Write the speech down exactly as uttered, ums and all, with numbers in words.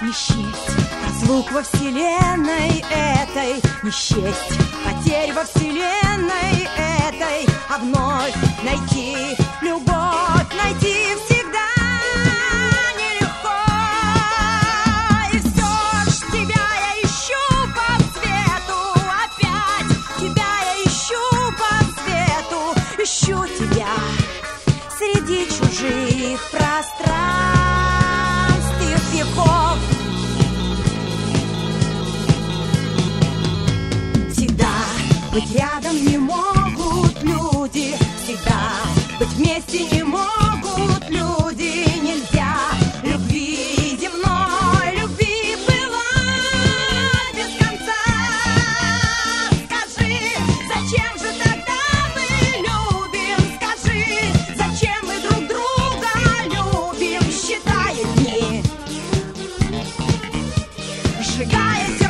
не счесть разлук во вселенной этой, не счесть потерь во вселенной этой, а вновь найти любовь, найти всегда нелегко. И все ж тебя я ищу по свету, опять тебя я ищу по свету, ищу тебя среди чужих пространств и веков. Всегда быть рядом не могут люди, всегда быть вместе не могут люди. Нельзя любви земной, любви была без конца. Скажи, зачем же тогда мы любим? Скажи, зачем мы друг друга любим? Считая дни, сжигая землю.